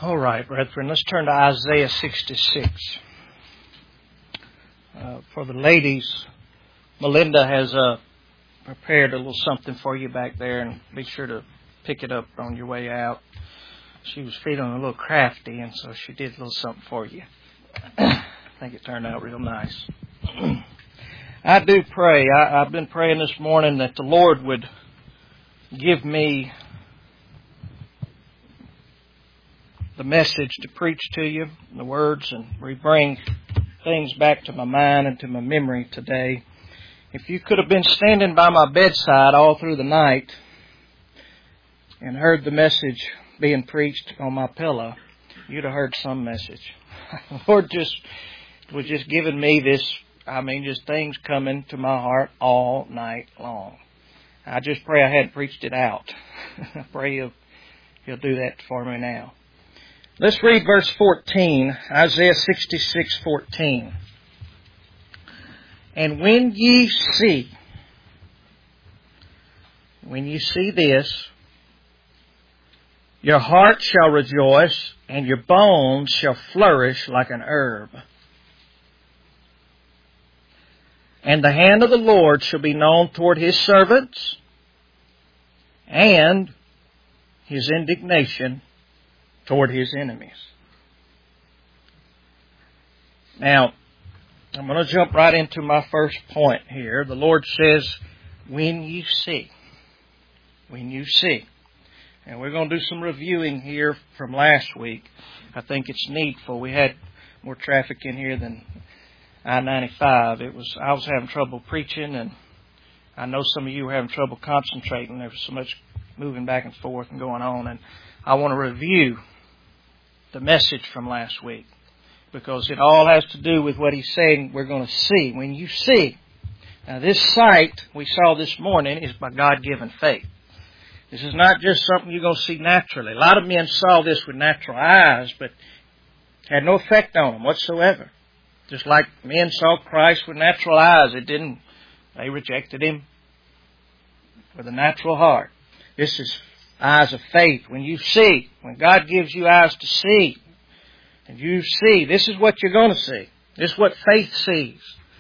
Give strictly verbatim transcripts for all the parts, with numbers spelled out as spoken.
All right, brethren, let's turn to Isaiah sixty-six. Uh, for the ladies, Melinda has uh, prepared a little something for you back there, and be sure to pick it up on your way out. She was feeling a little crafty, and so she did a little something for you. I think it turned out real nice. I do pray. I, I've been praying this morning that the Lord would give me the message to preach to you, the words, and we bring things back to my mind and to my memory today. If you could have been standing by my bedside all through the night and heard the message being preached on my pillow, you'd have heard some message. The Lord just was just giving me this, I mean, just things coming to my heart all night long. I just pray I hadn't preached it out. I pray He'll, He'll do that for me now. Let's read verse fourteen, Isaiah sixty-six fourteen. And when ye see, when ye see this, your heart shall rejoice, and your bones shall flourish like an herb. And the hand of the Lord shall be known toward His servants, and His indignation toward His enemies. Now, I'm going to jump right into my first point here. The Lord says, when you see. When you see. And we're going to do some reviewing here from last week. I think it's needful. We had more traffic in here than I ninety-five. It was, I was having trouble preaching, and I know some of you were having trouble concentrating. There was so much moving back and forth and going on. And I want to review the message from last week, because it all has to do with what he's saying we're going to see. When you see. Now, this sight we saw this morning is by God-given faith. This is not just something you're going to see naturally. A lot of men saw this with natural eyes, but had no effect on them whatsoever. Just like men saw Christ with natural eyes, it didn't. They rejected Him with a natural heart. This is eyes of faith. When you see, when God gives you eyes to see, and you see, this is what you're going to see. This is what faith sees.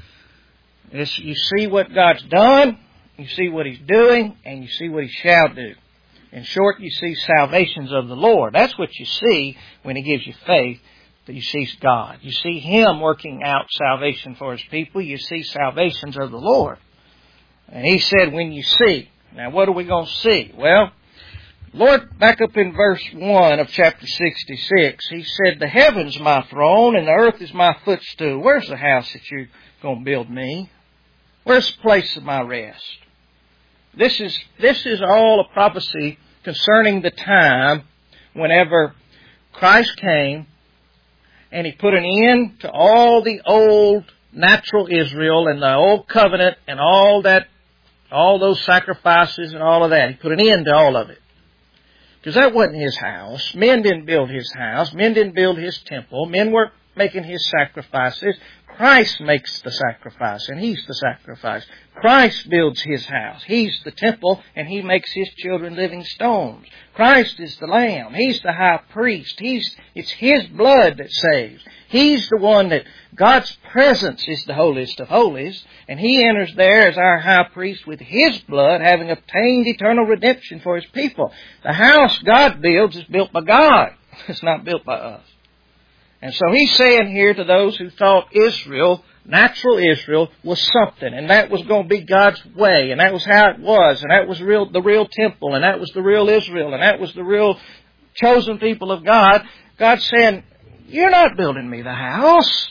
This, you see what God's done, you see what He's doing, and you see what He shall do. In short, you see salvations of the Lord. That's what you see when He gives you faith, that you see God. You see Him working out salvation for His people. You see salvations of the Lord. And He said, when you see. Now, what are we going to see? Well, Lord, back up in verse one of chapter sixty-six, He said, the heaven's my throne and the earth is my footstool. Where's the house that you're going to build me? Where's the place of my rest? This is, this is all a prophecy concerning the time whenever Christ came and He put an end to all the old natural Israel and the old covenant and all that, all those sacrifices and all of that. He put an end to all of it. Because that wasn't His house. Men didn't build His house. Men didn't build His temple. Men weren't making His sacrifices. Christ makes the sacrifice, and He's the sacrifice. Christ builds His house. He's the temple, and He makes His children living stones. Christ is the Lamb. He's the high priest. He's, it's His blood that saves. He's the one that, God's presence is the holiest of holies, and He enters there as our high priest with His blood, having obtained eternal redemption for His people. The house God builds is built by God. It's not built by us. And so He's saying here to those who thought Israel, natural Israel, was something, and that was going to be God's way, and that was how it was, and that was real, the real temple, and that was the real Israel, and that was the real chosen people of God. God's saying, you're not building me the house.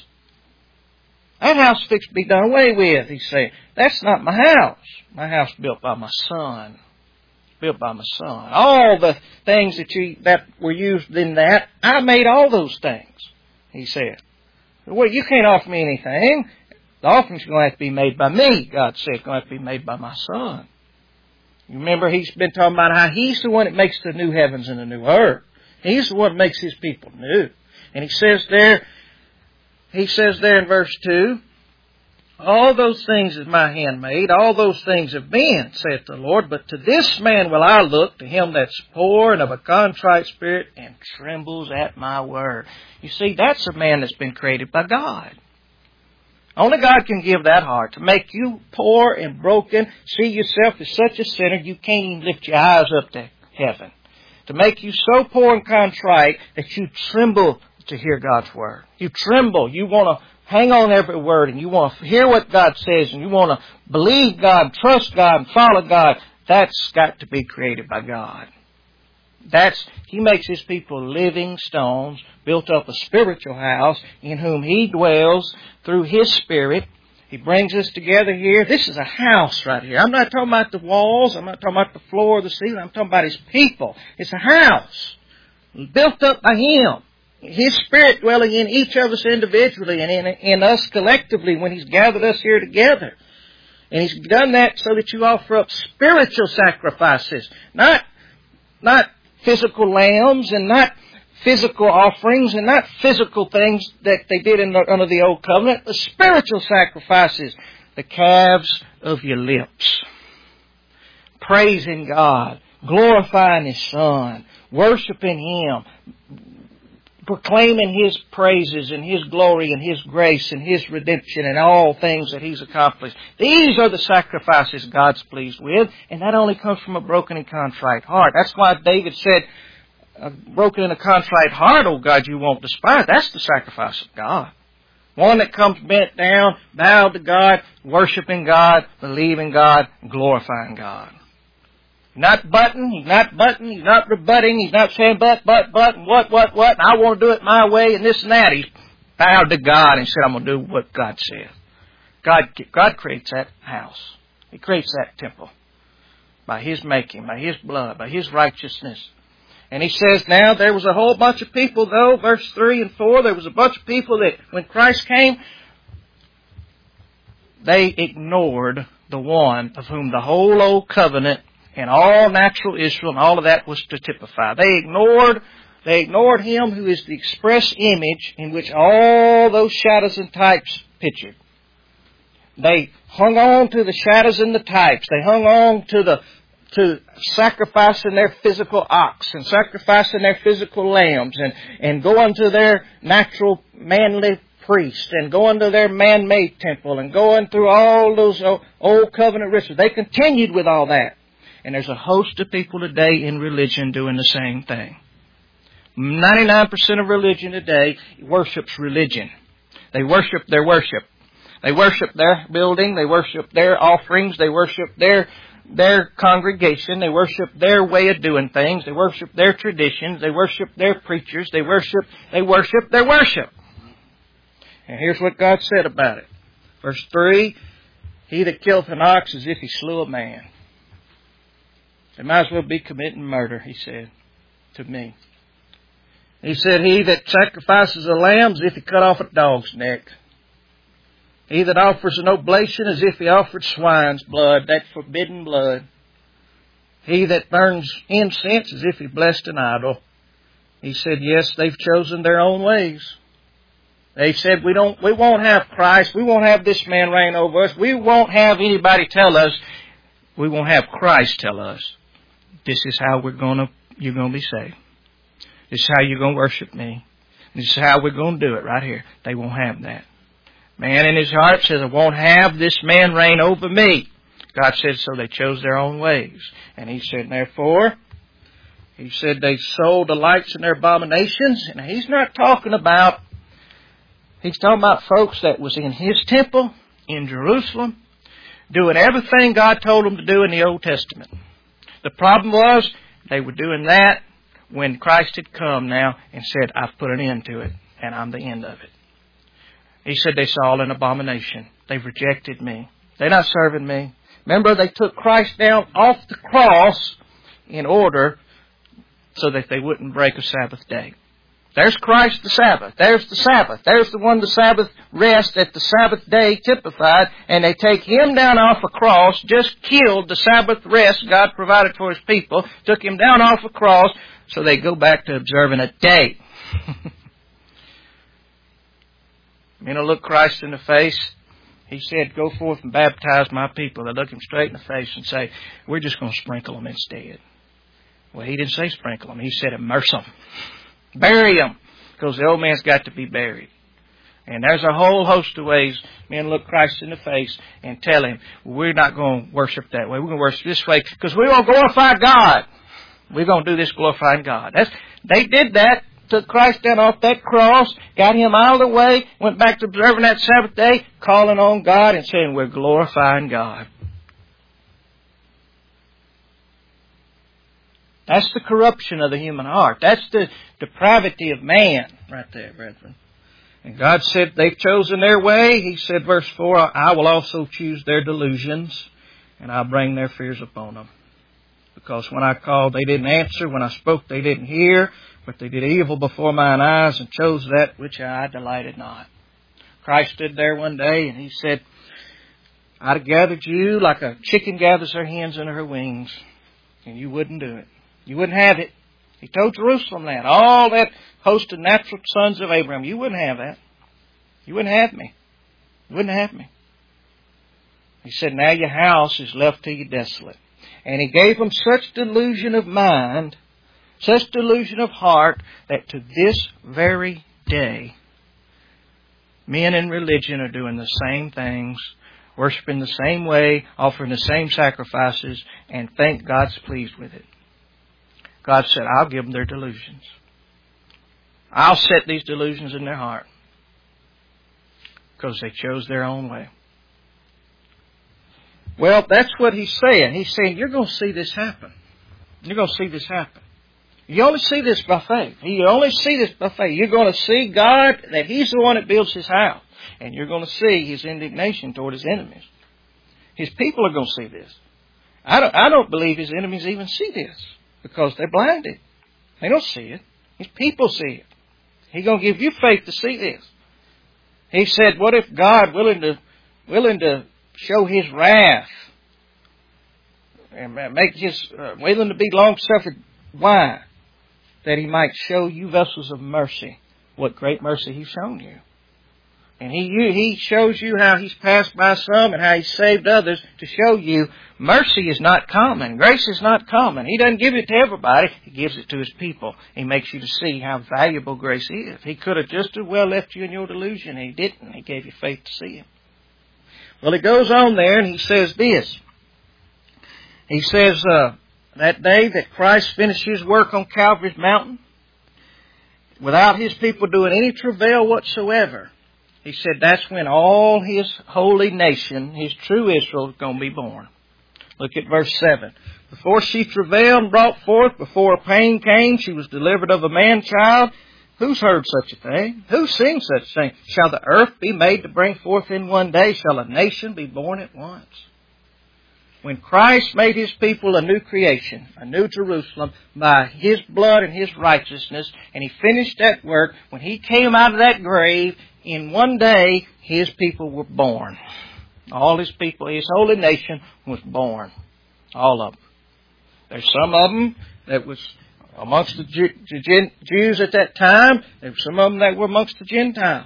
That house fixed to be done away with. He's saying, that's not my house. My house built by my Son. Built by my Son. All the things that you that were used in that, I made all those things. He said, well, you can't offer me anything. The offering's going to have to be made by me. God said it's going to have to be made by my Son. You remember He's been talking about how He's the one that makes the new heavens and the new earth. He's the one that makes His people new. And He says there, He says there in verse two, All those things is my hand made, all those things have been, saith the Lord. But to this man will I look, to him that's poor and of a contrite spirit, and trembles at my word. You see, that's a man that's been created by God. Only God can give that heart, to make you poor and broken, see yourself as such a sinner you can't even lift your eyes up to heaven. To make you so poor and contrite that you tremble to hear God's word. You tremble. You want to hang on every word, and you want to hear what God says, and you want to believe God, trust God, and follow God. That's got to be created by God. That's, He makes His people living stones, built up a spiritual house in whom He dwells through His Spirit. He brings us together here. This is a house right here. I'm not talking about the walls. I'm not talking about the floor or the ceiling. I'm talking about His people. It's a house built up by Him. His Spirit dwelling in each of us individually and in, in us collectively when He's gathered us here together. And He's done that so that you offer up spiritual sacrifices, not, not physical lambs and not physical offerings and not physical things that they did in the, under the old covenant, but spiritual sacrifices, the calves of your lips. Praising God, glorifying His Son, worshiping Him, proclaiming His praises and His glory and His grace and His redemption and all things that He's accomplished. These are the sacrifices God's pleased with, and that only comes from a broken and contrite heart. That's why David said, a broken and a contrite heart, oh God, you won't despise. That's the sacrifice of God. One that comes bent down, bowed to God, worshiping God, believing God, glorifying God. Not butting, he's not butting, he's not rebutting, he's not saying but, but, but, and what, what, what, and I want to do it my way and this and that. He's bowed to God and said, I'm going to do what God says. God, God creates that house. He creates that temple by His making, by His blood, by His righteousness. And He says now there was a whole bunch of people though, verse three and four, there was a bunch of people that when Christ came, they ignored the one of whom the whole old covenant and all natural Israel and all of that was to typify. They ignored, they ignored Him who is the express image in which all those shadows and types pictured. They hung on to the shadows and the types. They hung on to the to sacrificing their physical ox and sacrificing their physical lambs and, and going to their natural manly priest and going to their man-made temple and going through all those old covenant rituals. They continued with all that. And there's a host of people today in religion doing the same thing. ninety-nine percent of religion today worships religion. They worship their worship. They worship their building. They worship their offerings. They worship their their congregation. They worship their way of doing things. They worship their traditions. They worship their preachers. They worship, they worship their worship. And here's what God said about it. Verse three, He that killeth an ox as if he slew a man. They might as well be committing murder, He said to me. He said, He that sacrifices a lamb as if he cut off a dog's neck. He that offers an oblation as if he offered swine's blood, that forbidden blood. He that burns incense as if he blessed an idol. He said, yes, they've chosen their own ways. They said, we don't, we won't have Christ. We won't have this man reign over us. We won't have anybody tell us. We won't have Christ tell us. This is how we're going to, you're going to be saved. This is how you're going to worship me. This is how we're going to do it right here. They won't have that. Man in his heart says, I won't have this man reign over me. God said, so they chose their own ways. And He said, therefore, He said they sold delights in their abominations. And He's not talking about, He's talking about folks that was in His temple in Jerusalem, doing everything God told them to do in the Old Testament. The problem was, they were doing that when Christ had come now and said, I've put an end to it, and I'm the end of it. He said they saw an abomination. They've rejected me. They're not serving me. Remember, they took Christ down off the cross in order so that they wouldn't break a Sabbath day. There's Christ the Sabbath. There's the Sabbath. There's the one the Sabbath rest that the Sabbath day typified. And they take Him down off a cross, just killed the Sabbath rest God provided for His people, took Him down off a cross, so they go back to observing a day. You know, look Christ in the face. He said, go forth and baptize my people. They look him straight in the face and say, we're just going to sprinkle them instead. Well, he didn't say sprinkle them. He said immerse them. Bury them. Because the old man's got to be buried. And there's a whole host of ways men look Christ in the face and tell him, we're not going to worship that way. We're going to worship this way because we're going to glorify God. We're going to do this glorifying God. That's, they did that. Took Christ down off that cross, got him out of the way, went back to observing that Sabbath day, calling on God and saying, we're glorifying God. That's the corruption of the human heart. That's the depravity of man right there, brethren. And God said they've chosen their way. He said, verse four, I will also choose their delusions, and I'll bring their fears upon them. Because when I called, they didn't answer. When I spoke, they didn't hear. But they did evil before mine eyes and chose that which I delighted not. Christ stood there one day and he said, I'd have gathered you like a chicken gathers her hens under her wings. And you wouldn't do it. You wouldn't have it. He told Jerusalem that. All that host of natural sons of Abraham. You wouldn't have that. You wouldn't have me. You wouldn't have me. He said, now your house is left to you desolate. And he gave them such delusion of mind, such delusion of heart, that to this very day, men in religion are doing the same things, worshiping the same way, offering the same sacrifices, and think God's pleased with it. God said, I'll give them their delusions. I'll set these delusions in their heart. Because they chose their own way. Well, that's what he's saying. He's saying, you're going to see this happen. You're going to see this happen. You only see this by faith. You only see this by faith. You're going to see God, that he's the one that builds his house. And you're going to see his indignation toward his enemies. His people are going to see this. I don't, I don't believe his enemies even see this. Because they're blinded. They don't see it. His people see it. He's going to give you faith to see this. He said, what if God willing to, willing to show his wrath and make his, uh, willing to be long-suffering? Why? That he might show you vessels of mercy. What great mercy he's shown you. And he, he shows you how he's passed by some and how he's saved others to show you mercy is not common. Grace is not common. He doesn't give it to everybody. He gives it to his people. He makes you to see how valuable grace is. He could have just as well left you in your delusion. He didn't. He gave you faith to see him. Well, he goes on there and he says this. He says, uh, that day that Christ finished his work on Calvary's mountain, without his people doing any travail whatsoever, he said that's when all his holy nation, his true Israel, is going to be born. Look at verse seven. Before she travailed and brought forth, before pain came, she was delivered of a man-child. Who's heard such a thing? Who's seen such a thing? Shall the earth be made to bring forth in one day? Shall a nation be born at once? When Christ made his people a new creation, a new Jerusalem, by his blood and his righteousness, and he finished that work, when he came out of that grave, in one day, his people were born. All his people, his holy nation was born. All of them. There's some of them that was amongst the Jews at that time. There were some of them that were amongst the Gentiles.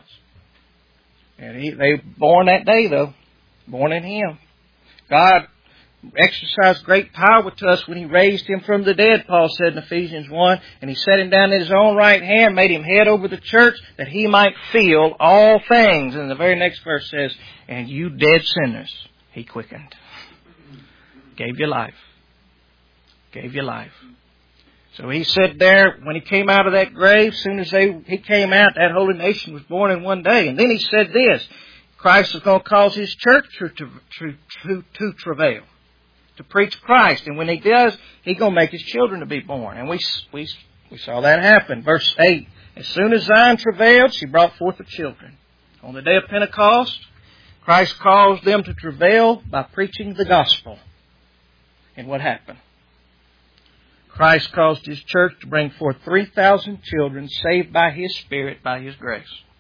And he, they were born that day, though. Born in him. God exercised great power to us when he raised him from the dead, Paul said in Ephesians one. And he set him down in his own right hand, made him head over the church, that he might fill all things. And the very next verse says, and you dead sinners, he quickened. Gave you life. Gave you life. So he said there, when he came out of that grave, as soon as they, he came out, that holy nation was born in one day. And then he said this, Christ is going to cause his church to, to, to, to, to travail. To preach Christ. And when he does, he's going to make his children to be born. And we, we, we saw that happen. Verse eight. As soon as Zion travailed, she brought forth the children. On the day of Pentecost, Christ caused them to travail by preaching the gospel. And what happened? Christ caused his church to bring forth three thousand children saved by his Spirit, by his grace.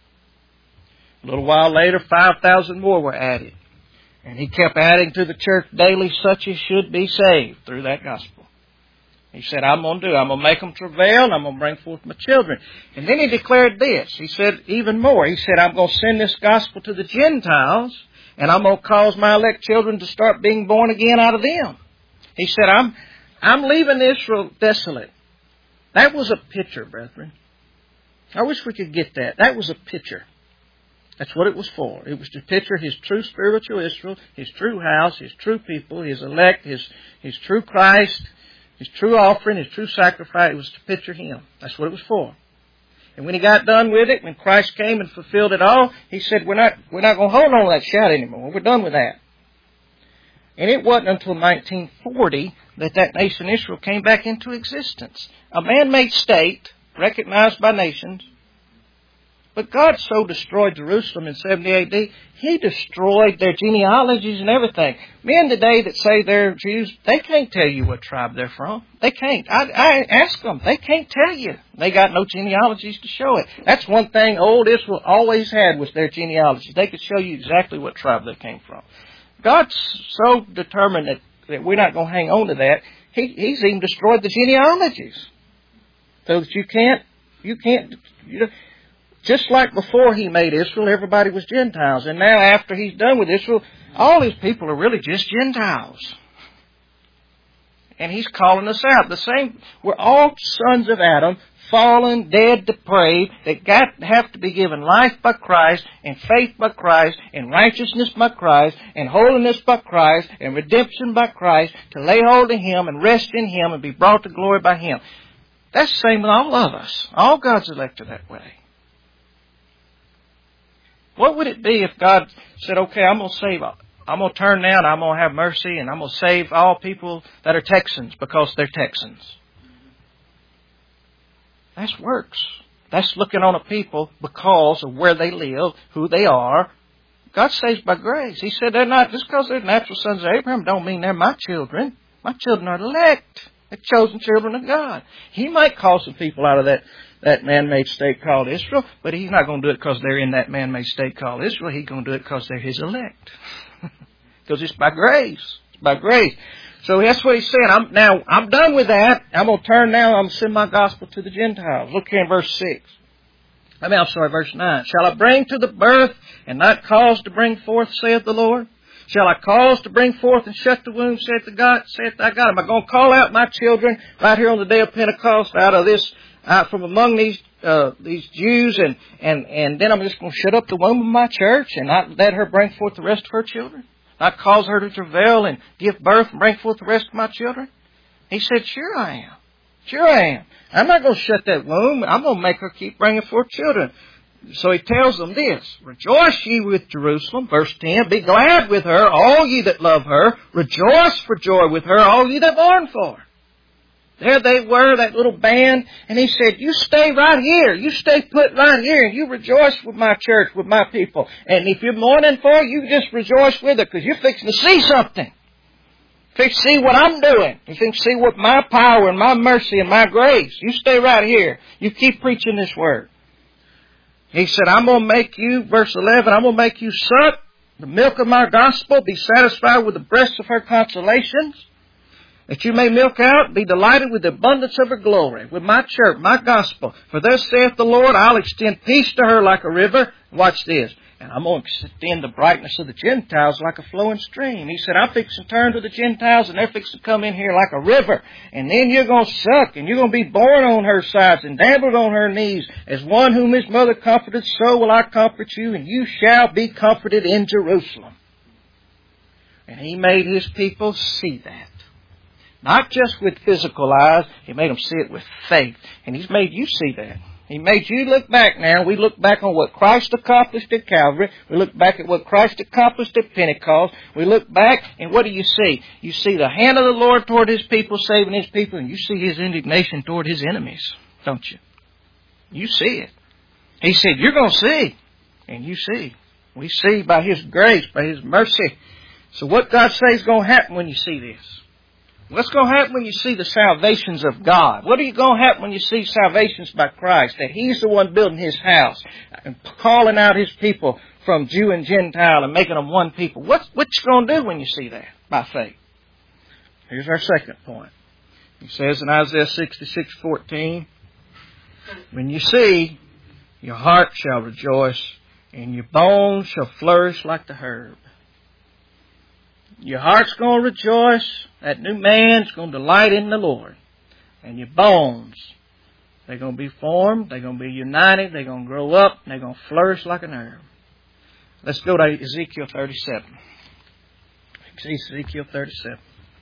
A little while later, five thousand more were added. And he kept adding to the church daily such as should be saved through that gospel. He said, I'm going to do, I'm going to make them travail and I'm going to bring forth my children. And then he declared this. He said even more. He said, I'm going to send this gospel to the Gentiles And I'm going to cause my elect children to start being born again out of them. He said, I'm, I'm leaving Israel desolate. That was a picture, brethren. I wish we could get that. That was a picture. That's what it was for. It was to picture His true spiritual Israel, His true house, His true people, His elect, His, His true Christ, His true offering, His true sacrifice. It was to picture Him. That's what it was for. And when He got done with it, when Christ came and fulfilled it all, He said, we're not, we're not going to hold on to that shout anymore. We're done with that. And it wasn't until nineteen forty that that nation Israel came back into existence. A man-made state, recognized by nations. But God so destroyed Jerusalem in seventy A D, He destroyed their genealogies and everything. Men today that say they're Jews, they can't tell you what tribe they're from. They can't. I, I ask them. They can't tell you. They got no genealogies to show it. That's one thing old Israel always had was their genealogies. They could show you exactly what tribe they came from. God's so determined that, that we're not going to hang on to that. He, he's even destroyed the genealogies. So that you can't, you can't, you know, just like before He made Israel, everybody was Gentiles. And now after He's done with Israel, all His people are really just Gentiles. And He's calling us out. The same, we're all sons of Adam, fallen, dead, depraved, that got, have to be given life by Christ, and faith by Christ, and righteousness by Christ, and holiness by Christ, and redemption by Christ, to lay hold of Him and rest in Him and be brought to glory by Him. That's the same with all of us. All God's elect are that way. What would it be if God said, okay, I'm going to save, I'm going to turn now and I'm going to have mercy and I'm going to save all people that are Texans because they're Texans? That's works. That's looking on a people because of where they live, who they are. God saves by grace. He said they're not, just because they're natural sons of Abraham don't mean they're my children. My children are elect. They're chosen children of God. He might call some people out of that that man-made state called Israel, but He's not going to do it because they're in that man-made state called Israel. He's going to do it because they're His elect. Because it's by grace. It's by grace. So that's what He's saying. I'm, now, I'm done with that. I'm going to turn now. I'm going to send my gospel to the Gentiles. Look here in verse six. I mean, I'm sorry, verse nine. Shall I bring to the birth and not cause to bring forth, saith the Lord? Shall I cause to bring forth and shut the womb, saith the God, saith thy God? Am I going to call out my children right here on the day of Pentecost out of this, out from among these uh, these Jews, and, and, and then I'm just going to shut up the womb of my church and not let her bring forth the rest of her children? Not cause her to travail and give birth and bring forth the rest of my children? He said, sure I am. Sure I am. I'm not going to shut that womb. I'm going to make her keep bringing forth children. So He tells them this, rejoice ye with Jerusalem, verse ten, be glad with her, all ye that love her, rejoice for joy with her, all ye that mourn for her. There they were, that little band, and He said, you stay right here, you stay put right here, and you rejoice with my church, with my people. And if you're mourning for her, you just rejoice with her, because you're fixing to see something. Fix see what I'm doing. You think see what my power and my mercy and my grace. You stay right here. You keep preaching this word. He said, I'm going to make you, verse eleven, I'm going to make you suck the milk of my gospel, be satisfied with the breasts of her consolations, that you may milk out, be delighted with the abundance of her glory, with my church, my gospel. For thus saith the Lord, I'll extend peace to her like a river. Watch this. And I'm going to extend the brightness of the Gentiles like a flowing stream. He said, I'm fixing to turn to the Gentiles, and they're fixing to come in here like a river. And then you're going to suck, and you're going to be born on her sides and dabbled on her knees. As one whom his mother comforted, so will I comfort you, and you shall be comforted in Jerusalem. And He made His people see that. Not just with physical eyes, He made them see it with faith. And He's made you see that. He made you look back now. We look back on what Christ accomplished at Calvary. We look back at what Christ accomplished at Pentecost. We look back, and what do you see? You see the hand of the Lord toward His people, saving His people, and you see His indignation toward His enemies, don't you? You see it. He said, you're going to see. And you see. We see by His grace, by His mercy. So what God says is going to happen when you see this? What's going to happen when you see the salvations of God? What are you going to happen when you see salvations by Christ? That He's the one building His house and calling out His people from Jew and Gentile and making them one people. What's, what you going to do when you see that by faith? Here's our second point. He says in Isaiah sixty-six fourteen, when you see, your heart shall rejoice and your bones shall flourish like the herb. Your heart's going to rejoice. That new man's going to delight in the Lord. And your bones, they're going to be formed. They're going to be united. They're going to grow up. And they're going to flourish like an herb. Let's go to Ezekiel thirty-seven. Ezekiel thirty-seven.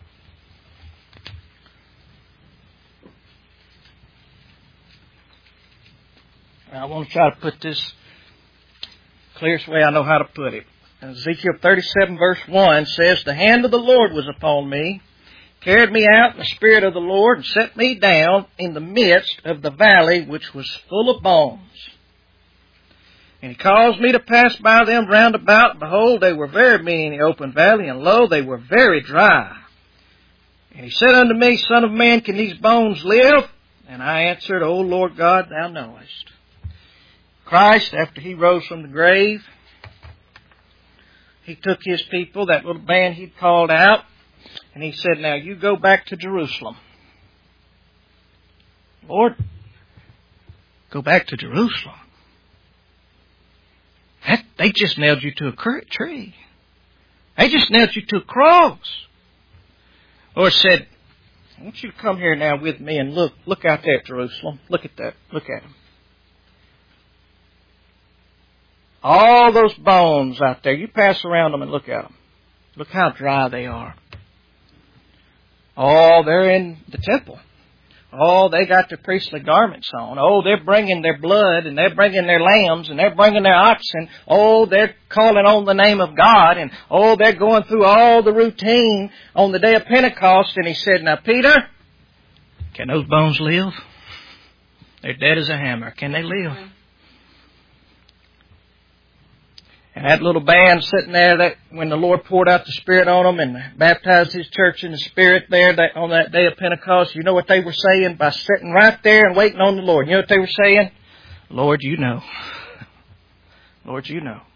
I want to try to put this clearest way I know how to put it. Ezekiel thirty-seven verse one says, "The hand of the Lord was upon me, carried me out in the spirit of the Lord, and set me down in the midst of the valley which was full of bones. And He caused me to pass by them round about. And behold, they were very many in the open valley, and lo, they were very dry. And He said unto me, Son of man, can these bones live? And I answered, O Lord God, Thou knowest." Christ, after He rose from the grave, He took His people, that little band He'd called out, and He said, "Now you go back to Jerusalem." Lord, go back to Jerusalem? That, they just nailed you to a tree. They just nailed you to a cross. Lord said, "I want you to come here now with me and look, look out there at Jerusalem. Look at that. Look at them. All those bones out there, you pass around them and look at them. Look how dry they are. Oh, they're in the temple. Oh, they got their priestly garments on. Oh, they're bringing their blood, and they're bringing their lambs, and they're bringing their oxen. Oh, they're calling on the name of God, and oh, they're going through all the routine on the day of Pentecost." And He said, "Now, Peter, can those bones live? They're dead as a hammer. Can they live?" And that little band sitting there, that when the Lord poured out the Spirit on them and baptized His church in the Spirit there that, on that day of Pentecost, you know what they were saying by sitting right there and waiting on the Lord? You know what they were saying? "Lord, you know. Lord, you know."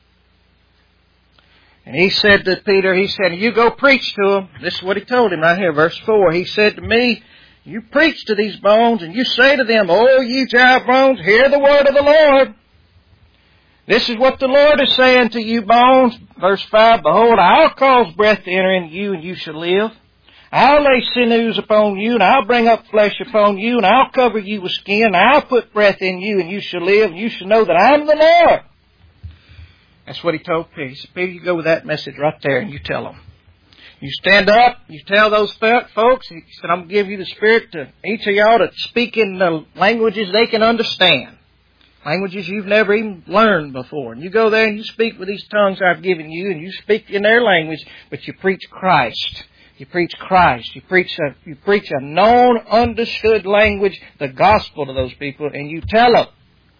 And He said to Peter, He said, "You go preach to them." This is what He told him right here, verse four. He said to me, "You preach to these bones, and you say to them, O ye dry bones, hear the word of the Lord. This is what the Lord is saying to you, bones." Verse five, "Behold, I'll cause breath to enter into you, and you shall live. I'll lay sinews upon you, and I'll bring up flesh upon you, and I'll cover you with skin, and I'll put breath in you, and you shall live, and you shall know that I'm the Lord." That's what He told Peter. He said, "Peter, you go with that message right there, and you tell them. You stand up, you tell those folks," He said, "I'm going to give you the Spirit to each of y'all to speak in the languages they can understand. Languages you've never even learned before. And you go there and you speak with these tongues I've given you, and you speak in their language, but you preach Christ. You preach Christ. You preach a, you preach a known, understood language, the gospel to those people, and you tell them,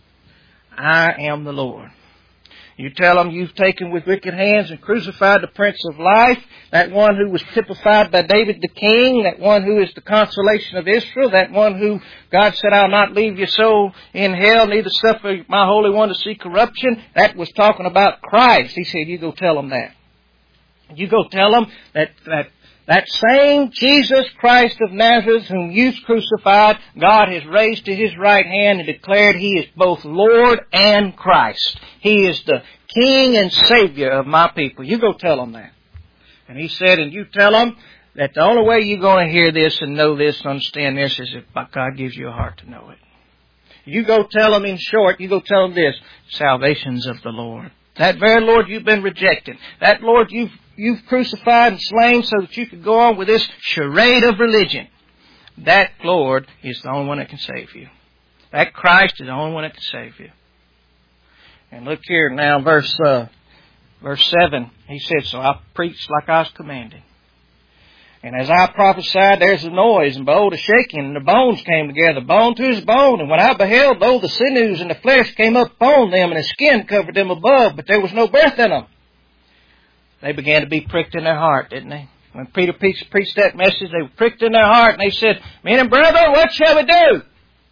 I am the Lord. You tell them you've taken with wicked hands and crucified the Prince of Life, that one who was typified by David the King, that one who is the consolation of Israel, that one who God said, I'll not leave your soul in hell, neither suffer my Holy One to see corruption. That was talking about Christ. He said, you go tell them that. You go tell them that, that that same Jesus Christ of Nazareth whom you crucified, God has raised to His right hand and declared He is both Lord and Christ. He is the King and Savior of my people. You go tell them that. And He said, and you tell them that the only way you're going to hear this and know this and understand this is if God gives you a heart to know it. You go tell them in short, you go tell them this, salvation's of the Lord. That very Lord you've been rejecting. That Lord you've You've crucified and slain so that you could go on with this charade of religion. That Lord is the only one that can save you. That Christ is the only one that can save you. And look here now, verse uh, verse seven. He said, so I preached like I was commanded. And as I prophesied, there's a noise, and behold, a shaking, and the bones came together, bone to his bone. And when I beheld, lo, the sinews and the flesh came up upon them, and the skin covered them above, but there was no breath in them. They began to be pricked in their heart, didn't they? When Peter preached, preached that message, they were pricked in their heart, and they said, men and brethren, what shall we do?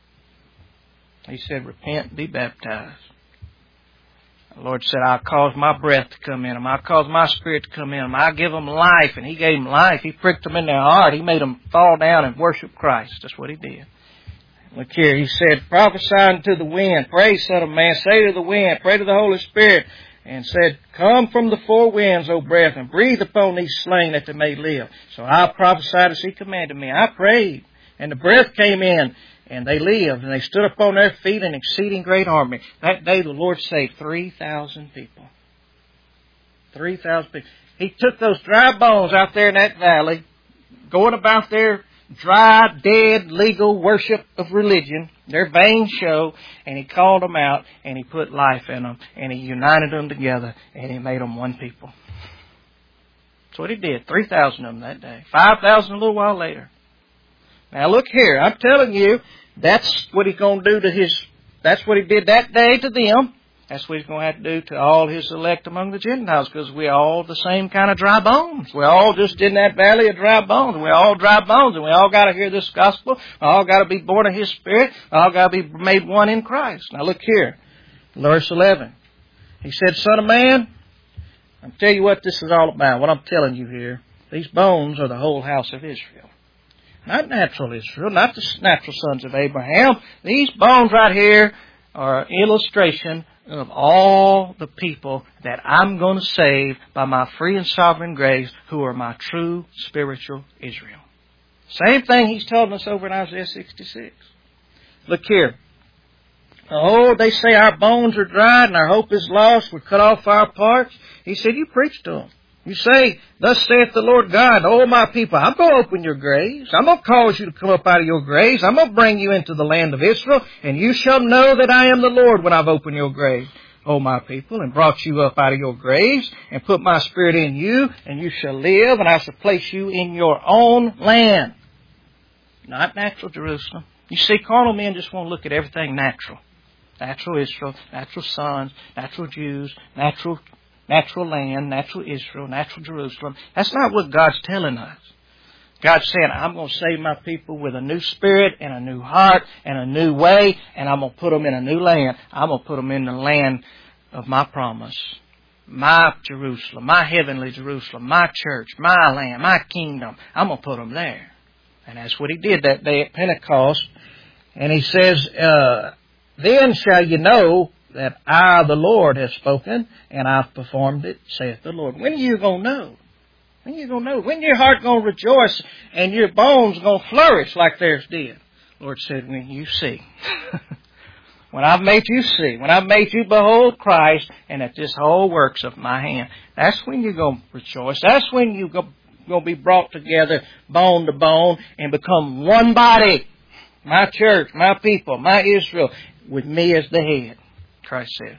He said, repent and be baptized. The Lord said, I'll cause my breath to come in them. I'll cause my Spirit to come in them. I'll give them life. And He gave them life. He pricked them in their heart. He made them fall down and worship Christ. That's what He did. Look here. He said, prophesy unto the wind. Pray, Son of Man. Say to the wind. Pray to the Holy Spirit. and said, Come from the four winds, O breath, and breathe upon these slain that they may live. So I prophesied as he commanded me. I prayed, and the breath came in, and they lived, and they stood upon their feet, an exceeding great army. That day the Lord saved three thousand people. three thousand people. He took those dry bones out there in that valley, going about their dry, dead, legal worship of religion, their vain show, and He called them out, and He put life in them, and He united them together, and He made them one people. That's what He did. three thousand of them that day. five thousand a little while later. Now look here, I'm telling you, that's what He's going to do to His, that's what He did that day to them. That's what He's going to have to do to all His elect among the Gentiles, because we're all the same kind of dry bones. We're all just in that valley of dry bones. We're all dry bones, and we all got to hear this gospel. We all got to be born of His Spirit. We all got to be made one in Christ. Now look here, verse eleven. He said, Son of man, I'll tell you what this is all about, what I'm telling you here. These bones are the whole house of Israel. Not natural Israel, not the natural sons of Abraham. These bones right here are an illustration of all the people that I'm going to save by my free and sovereign grace, who are my true spiritual Israel. Same thing He's telling us over in Isaiah sixty-six. Look here. Oh, they say our bones are dried and our hope is lost. We're cut off our parts. He said, you preach to them. You say, Thus saith the Lord God, O my people, I'm going to open your graves. I'm going to cause you to come up out of your graves. I'm going to bring you into the land of Israel, and you shall know that I am the Lord when I've opened your graves, O my people, and brought you up out of your graves, and put my Spirit in you, and you shall live, and I shall place you in your own land. Not natural Jerusalem. You see, carnal men just want to look at everything natural. Natural Israel, natural sons, natural Jews, natural Natural land, natural Israel, natural Jerusalem. That's not what God's telling us. God's saying, I'm going to save my people with a new spirit and a new heart and a new way, and I'm going to put them in a new land. I'm going to put them in the land of my promise. My Jerusalem, my heavenly Jerusalem, my church, my land, my kingdom. I'm going to put them there. And that's what He did that day at Pentecost. And He says, uh, then shall you know that I, the Lord, have spoken, and I've performed it, saith the Lord. When are you going to know? When are you going to know? When your heart going to rejoice and your bones going to flourish like theirs did? The Lord said, when you see. When I've made you see. When I've made you behold Christ, and that this whole works of my hand. That's when you're going to rejoice. That's when you're going to be brought together bone to bone and become one body. My church, my people, my Israel, with me as the head. Christ said.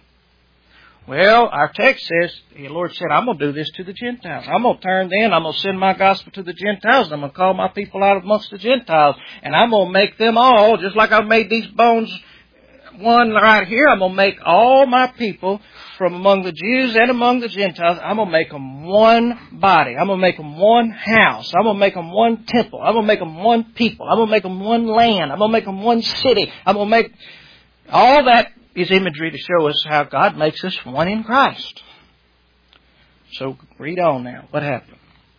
Well, our text says, the Lord said, I'm going to do this to the Gentiles. I'm going to turn them, I'm going to send my gospel to the Gentiles, and I'm going to call my people out amongst the Gentiles, and I'm going to make them all, just like I've made these bones one right here, I'm going to make all my people from among the Jews and among the Gentiles, I'm going to make them one body. I'm going to make them one house. I'm going to make them one temple. I'm going to make them one people. I'm going to make them one land. I'm going to make them one city. I'm going to make all that is imagery to show us how God makes us one in Christ. So read on now. What happened?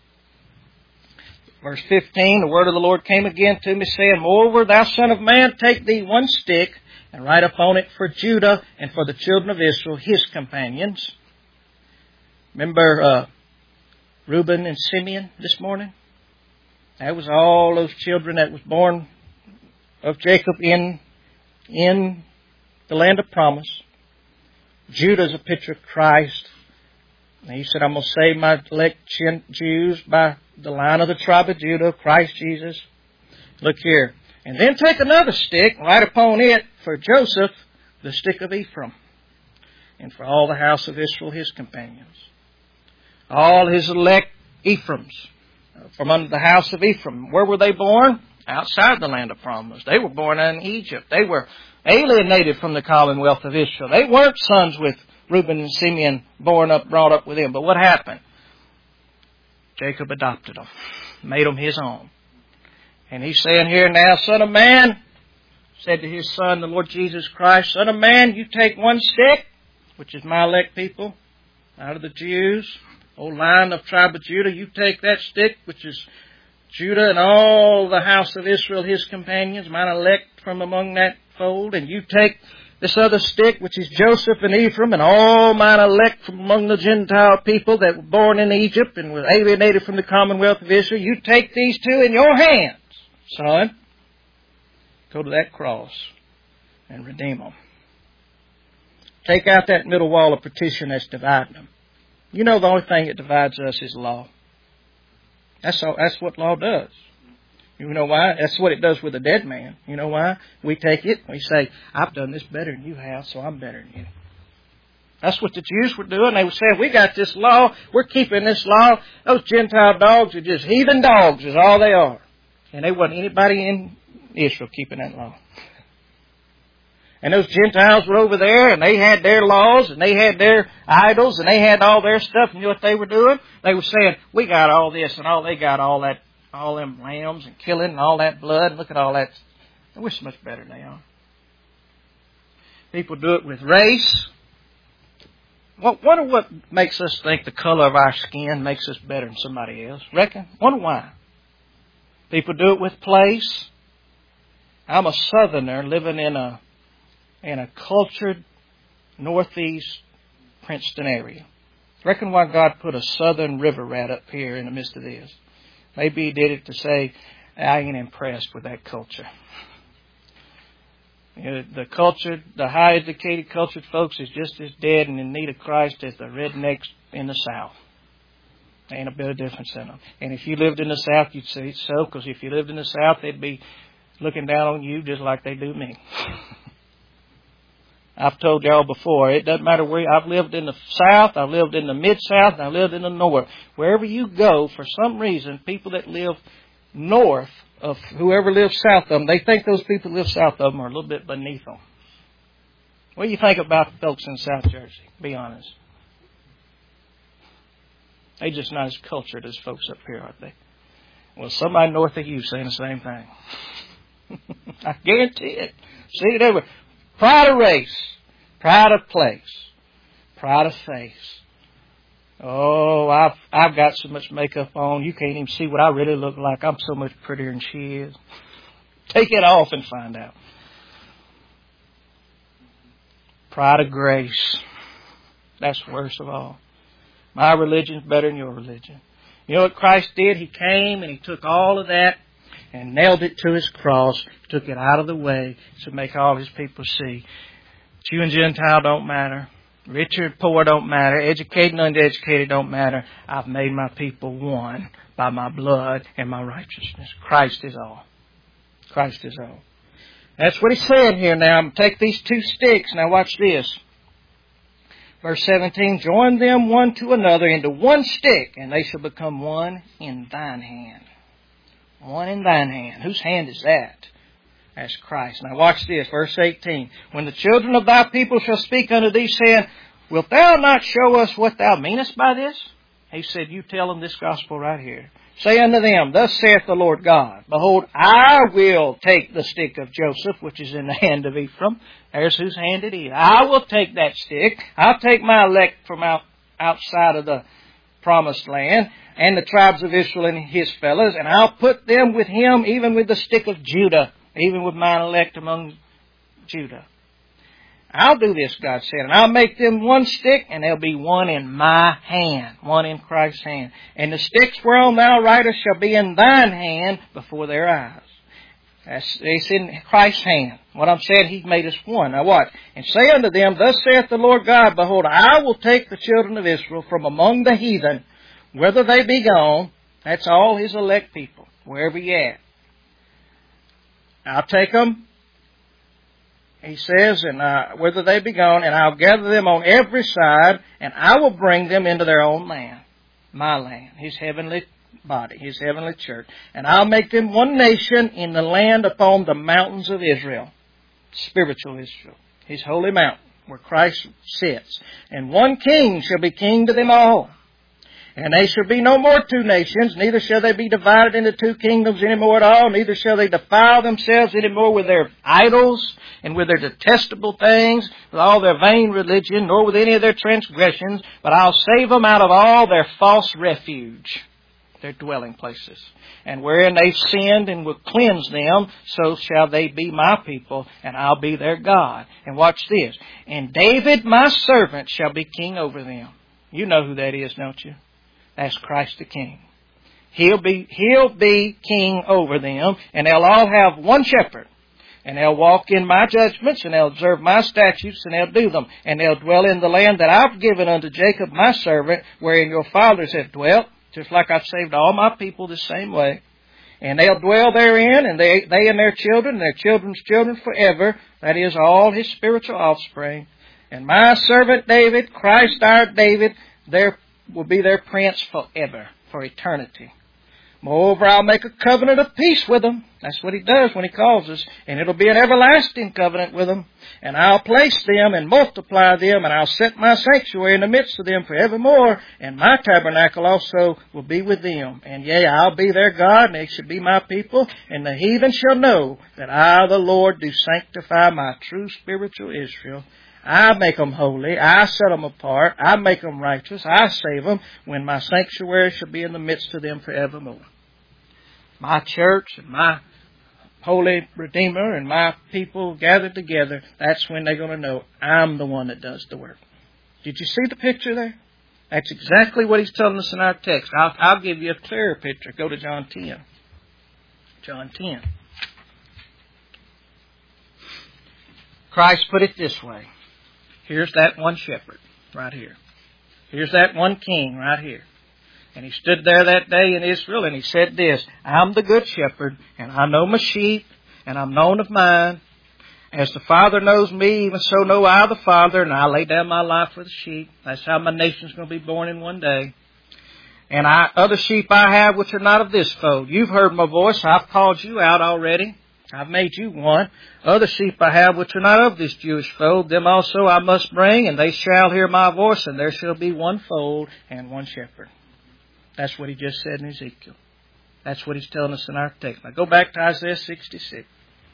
Verse fifteen, the word of the Lord came again to me, saying, Moreover, thou son of man, take thee one stick, and write upon it for Judah and for the children of Israel, his companions. Remember uh, Reuben and Simeon this morning? That was all those children that was born of Jacob in in the land of promise. Judah is a picture of Christ. And He said, I'm going to save my elect Jews by the line of the tribe of Judah, Christ Jesus. Look here. And then take another stick, write upon it for Joseph, the stick of Ephraim, and for all the house of Israel, his companions. All his elect Ephraims, from under the house of Ephraim. Where were they born? Outside the land of promise. They were born in Egypt. They were alienated from the commonwealth of Israel. They weren't sons with Reuben and Simeon, born up, brought up with him. But what happened? Jacob adopted them, made them his own. And He's saying here now, Son of man, said to His Son, the Lord Jesus Christ, Son of man, you take one stick, which is my elect people, out of the Jews, old line of tribe of Judah. You take that stick, which is Judah and all the house of Israel, his companions, mine elect from among that fold, and you take this other stick, which is Joseph and Ephraim, and all mine elect from among the Gentile people that were born in Egypt and were alienated from the commonwealth of Israel, you take these two in your hands, son. Go to that cross and redeem them. Take out that middle wall of partition that's dividing them. You know the only thing that divides us is law. That's all, that's what law does. You know why? That's what it does with a dead man. You know why? We take it, we say, I've done this better than you have, so I'm better than you. That's what the Jews were doing. They were saying, we got this law, we're keeping this law. Those Gentile dogs are just heathen dogs is all they are. And there wasn't anybody in Israel keeping that law. And those Gentiles were over there, and they had their laws, and they had their idols, and they had all their stuff. And you know what they were doing? They were saying, we got all this, and all they got all that, all them lambs and killing and all that blood. Look at all that. We're so much better now. People do it with race. What, wonder what makes us think the color of our skin makes us better than somebody else. Reckon? Wonder why. People do it with place. I'm a southerner living in a in a cultured northeast Princeton area. Reckon why God put a southern river rat up here in the midst of this. Maybe He did it to say, I ain't impressed with that culture. You know, the cultured, the high educated cultured folks is just as dead and in need of Christ as the rednecks in the South. Ain't a bit of difference in them. And if you lived in the South, you'd say so, because if you lived in the South, they'd be looking down on you just like they do me. I've told y'all before, it doesn't matter where, I've lived in the South, I've lived in the Mid-South, and I've lived in the North. Wherever you go, for some reason, people that live north of whoever lives south of them, they think those people that live south of them are a little bit beneath them. What do you think about the folks in South Jersey? Be honest. They're just not as cultured as folks up here, aren't they? Well, somebody north of you saying the same thing. I guarantee it. See it everywhere. Pride of race, pride of place, pride of face. Oh, I've I've got so much makeup on, you can't even see what I really look like. I'm so much prettier than she is. Take it off and find out. Pride of grace. That's worst of all. My religion's better than your religion. You know what Christ did? He came and He took all of that and nailed it to His cross, took it out of the way to make all His people see. Jew and Gentile don't matter. Rich or poor don't matter. Educated and uneducated don't matter. I've made my people one by my blood and my righteousness. Christ is all. Christ is all. That's what He's saying here now. I'm going to take these two sticks. Now watch this. Verse seventeen, join them one to another into one stick, and they shall become one in thine hand. One in thine hand. Whose hand is that? That's Christ. Now watch this, verse eighteen. When the children of thy people shall speak unto thee, saying, wilt thou not show us what thou meanest by this? He said, you tell them this gospel right here. Say unto them, thus saith the Lord God, behold, I will take the stick of Joseph, which is in the hand of Ephraim. There's whose hand it is. I will take that stick. I'll take my elect from out, outside of the promised land, and the tribes of Israel and his fellows, and I'll put them with him, even with the stick of Judah, even with mine elect among Judah. I'll do this, God said, and I'll make them one stick, and there'll be one in my hand, one in Christ's hand. And the sticks whereon thou writest shall be in thine hand before their eyes. That's, it's in Christ's hand. What I'm saying, He made us one. Now what? And say unto them, thus saith the Lord God, behold, I will take the children of Israel from among the heathen, whether they be gone. That's all His elect people, wherever you at. I'll take them, He says, and uh, whether they be gone, and I'll gather them on every side, and I will bring them into their own land, my land, His heavenly body, His heavenly church. And I'll make them one nation in the land upon the mountains of Israel, spiritual Israel, His holy mountain, where Christ sits. And one king shall be king to them all. And they shall be no more two nations, neither shall they be divided into two kingdoms any more at all, neither shall they defile themselves any more with their idols and with their detestable things, with all their vain religion, nor with any of their transgressions, but I'll save them out of all their false refuge. their dwelling places. And wherein they've sinned and will cleanse them, so shall they be my people, and I'll be their God. And watch this. And David, my servant, shall be king over them. You know who that is, don't you? That's Christ the King. He'll be, he'll be king over them, and they'll all have one shepherd. And they'll walk in my judgments, and they'll observe my statutes, and they'll do them. And they'll dwell in the land that I've given unto Jacob my servant, wherein your fathers have dwelt, just like I've saved all my people the same way. And they'll dwell therein, and they, they and their children, and their children's children forever. That is, all his spiritual offspring. And my servant David, Christ our David, there will be their prince forever, for eternity. Moreover, I'll make a covenant of peace with them. That's what he does when he calls us. And it'll be an everlasting covenant with them. And I'll place them and multiply them, and I'll set my sanctuary in the midst of them forevermore. And my tabernacle also will be with them. And yea, I'll be their God, and they shall be my people. And the heathen shall know that I, the Lord, do sanctify my true spiritual Israel. I make them holy. I set them apart. I make them righteous. I save them when my sanctuary shall be in the midst of them forevermore. My church and my holy Redeemer and my people gathered together, that's when they're going to know I'm the one that does the work. Did you see the picture there? That's exactly what he's telling us in our text. I'll, I'll give you a clearer picture. Go to John ten. John ten. Christ put it this way. Here's that one shepherd right here. Here's that one king right here. And he stood there that day in Israel, and he said this, I'm the good shepherd, and I know my sheep, and I'm known of mine. As the Father knows me, even so know I the Father, and I lay down my life for the sheep. That's how my nation's going to be born in one day. And I, other sheep I have which are not of this fold. You've heard my voice. I've called you out already. I've made you one. Other sheep I have which are not of this Jewish fold. Them also I must bring, and they shall hear my voice, and there shall be one fold and one shepherd. That's what he just said in Ezekiel. That's what he's telling us in our text. Now go back to Isaiah sixty-six.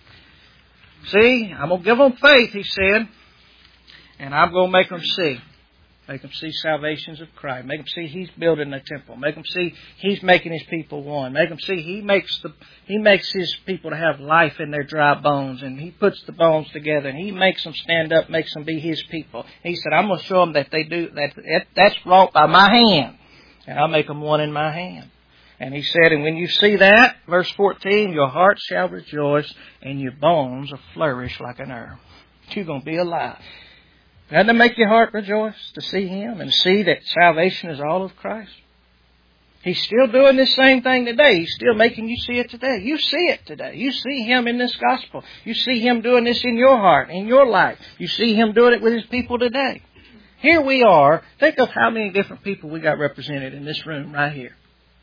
See, I'm going to give them faith, he said, and I'm going to make them see. Make them see salvations of Christ. Make them see He's building the temple. Make them see He's making His people one. Make them see He makes the He makes His people to have life in their dry bones, and He puts the bones together, and He makes them stand up, makes them be His people. He said, "I'm going to show them that they do that. that that's wrought by my hand, and I'll make them one in my hand." And He said, "And when you see that, verse fourteen, your heart shall rejoice, and your bones will flourish like an herb." You're going to be alive. Doesn't it make your heart rejoice to see Him and see that salvation is all of Christ? He's still doing this same thing today. He's still making you see it today. You see it today. You see Him in this gospel. You see Him doing this in your heart, in your life. You see Him doing it with His people today. Here we are. Think of how many different people we got represented in this room right here.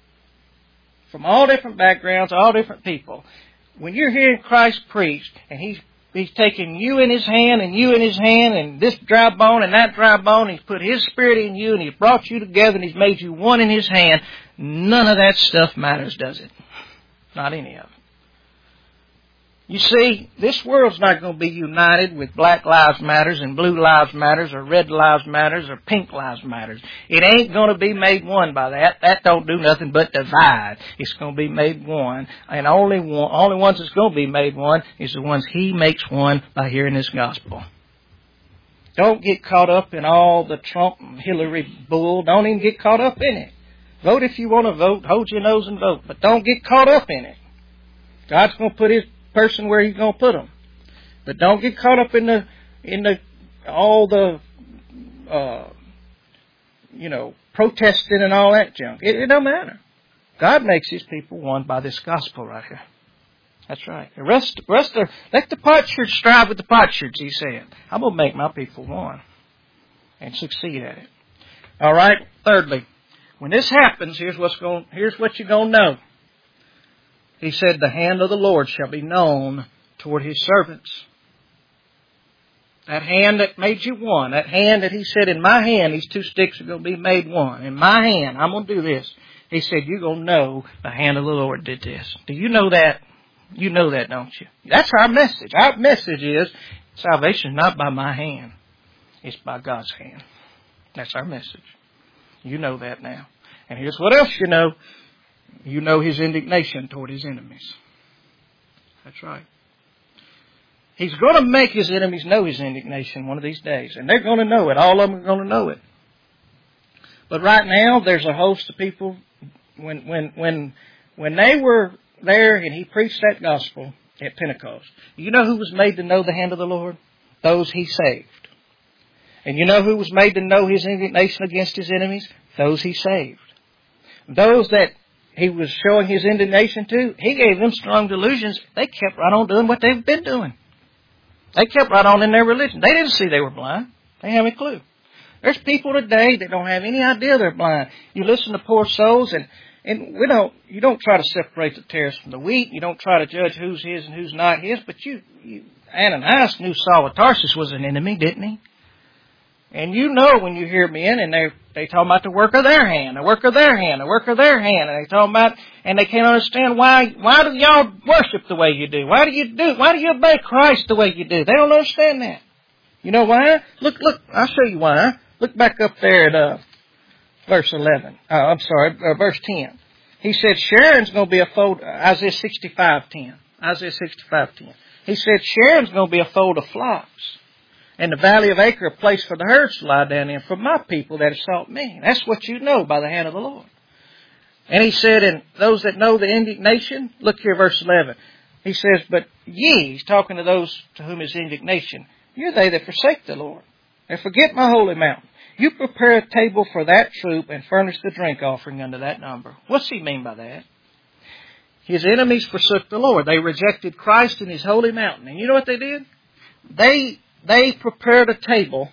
From all different backgrounds, all different people. When you're hearing Christ preached and He's He's taken you in His hand and you in His hand and this dry bone and that dry bone. He's put His Spirit in you and He's brought you together and He's made you one in His hand. None of that stuff matters, does it? Not any of it. You see, this world's not going to be united with Black Lives Matters and Blue Lives Matters or Red Lives Matters or Pink Lives Matters. It ain't going to be made one by that. That don't do nothing but divide. It's going to be made one. And only one, only ones that's going to be made one is the ones He makes one by hearing this gospel. Don't get caught up in all the Trump and Hillary bull. Don't even get caught up in it. Vote if you want to vote. Hold your nose and vote. But don't get caught up in it. God's going to put His person where He's going to put them, but don't get caught up in the in the all the uh, you know protesting and all that junk. It, it don't matter. God makes His people one by this gospel right here. That's right. The rest, the rest are, let the potsherds strive with the potsherds. He said, "I'm going to make my people one and succeed at it." All right. Thirdly, when this happens, here's what's going. Here's what you're going to know. He said, "The hand of the Lord shall be known toward His servants." That hand that made you one. That hand that He said, "In my hand, these two sticks are going to be made one. In my hand, I'm going to do this." He said, "You're going to know the hand of the Lord did this." Do you know that? You know that, don't you? That's our message. Our message is salvation is not by my hand. It's by God's hand. That's our message. You know that now. And here's what else you know. you know his indignation toward his enemies. That's right. He's going to make his enemies know his indignation one of these days. And they're going to know it. All of them are going to know it. But right now, there's a host of people. When, when, when, when they were there and he preached that gospel at Pentecost, you know who was made to know the hand of the Lord? Those he saved. And you know who was made to know his indignation against his enemies? Those he saved. Those that he was showing his indignation to, he gave them strong delusions. They kept right on doing what they've been doing. They kept right on in their religion. They didn't see they were blind. They didn't have any clue. There's people today that don't have any idea they're blind. You listen to poor souls, and, and we don't. You don't try to separate the tares from the wheat. You don't try to judge who's his and who's not his. But you, you Ananias knew Saul of Tarsus was an enemy, didn't he? And you know when you hear men and they they talk about the work of their hand, the work of their hand, the work of their hand, and they talk about, and they can't understand why why do y'all worship the way you do? Why do you do? Why do you obey Christ the way you do? They don't understand that. You know why? Look, look. I'll show you why. Look back up there at uh, verse eleven. Uh, I'm sorry, uh, verse ten. He said Sharon's going to be a fold. Isaiah sixty-five ten. Isaiah sixty-five ten. He said Sharon's going to be a fold of flocks. And the valley of Acre, a place for the herds to lie down in, for my people that have sought me. That's what you know by the hand of the Lord. And he said, and those that know the indignation, look here, verse eleven. He says, but ye, he's talking to those to whom is indignation, you're they that forsake the Lord, and forget my holy mountain. You prepare a table for that troop, and furnish the drink offering unto that number. What's he mean by that? His enemies forsook the Lord. They rejected Christ in his holy mountain. And you know what they did? They... They prepared a table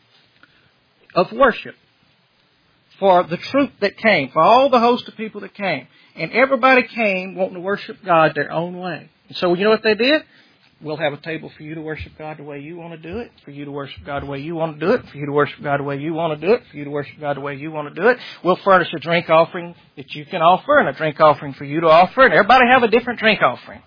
of worship for the troop that came, for all the host of people that came. And everybody came wanting to worship God their own way. And so you know what they did? We'll have a table for you to worship God the way you want to do it, for you to worship God the way you want to do it, for you to worship God the way you want to do it, for you to worship God the way you want to do it. We'll furnish a drink offering that you can offer and a drink offering for you to offer. And everybody have a different drink offering.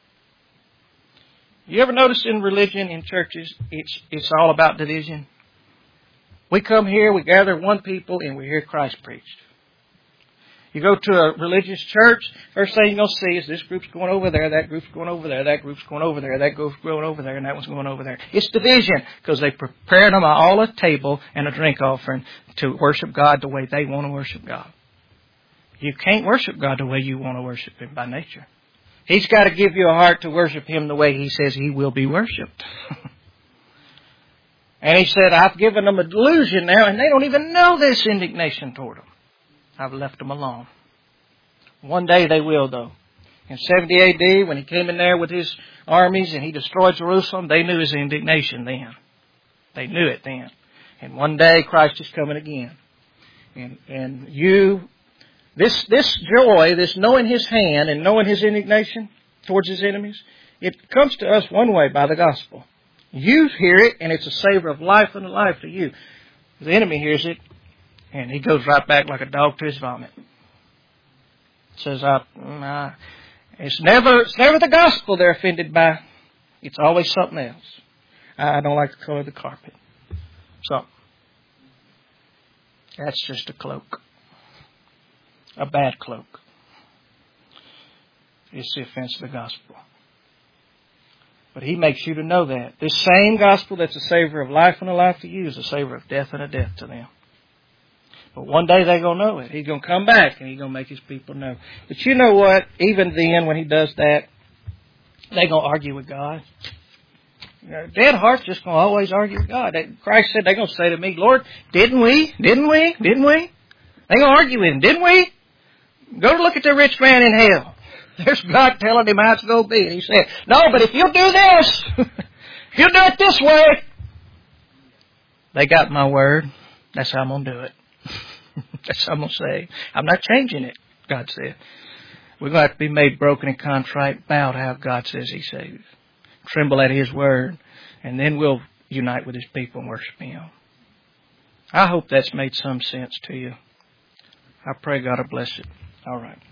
You ever notice in religion, in churches, it's it's all about division? We come here, we gather one people, and we hear Christ preached. You go to a religious church, first thing you're going to see is this group's going over there, that group's going over there, that group's going over there, that group's going over there, and that one's going over there. It's division, because they prepared them all a table and a drink offering to worship God the way they want to worship God. You can't worship God the way you want to worship Him by nature. He's got to give you a heart to worship Him the way He says He will be worshipped. And He said, I've given them a delusion now, and they don't even know this indignation toward them. I've left them alone. One day they will, though. In seventy A D, when He came in there with His armies and He destroyed Jerusalem, they knew His indignation then. They knew it then. And one day Christ is coming again. And, and you... This this joy, this knowing His hand and knowing His indignation towards His enemies, it comes to us one way, by the gospel. You hear it, and it's a savor of life and life to you. The enemy hears it, and he goes right back like a dog to his vomit. Says, I, I, it's never it's never the gospel they're offended by. It's always something else. I don't like the color of the carpet. So, that's just a cloak. A bad cloak. It's the offense of the gospel. But He makes you to know that. This same gospel that's a savor of life and a life to you is a savor of death and a death to them. But one day they're going to know it. He's going to come back and He's going to make His people know. But you know what? Even then, when He does that, they're going to argue with God. You know, dead heart's just going to always argue with God. Christ said they're going to say to me, Lord, didn't we? Didn't we? Didn't we? They're going to argue with Him, didn't we? Go to look at the rich man in hell. There's God telling him how it's going to be. And He said, no, but if you'll do this, if you'll do it this way, they got my word. That's how I'm going to do it. That's how I'm going to say. I'm not changing it, God said. We're going to have to be made broken and contrite, bow to how God says He saves. Tremble at His word, and then we'll unite with His people and worship Him. I hope that's made some sense to you. I pray God will bless it. All right.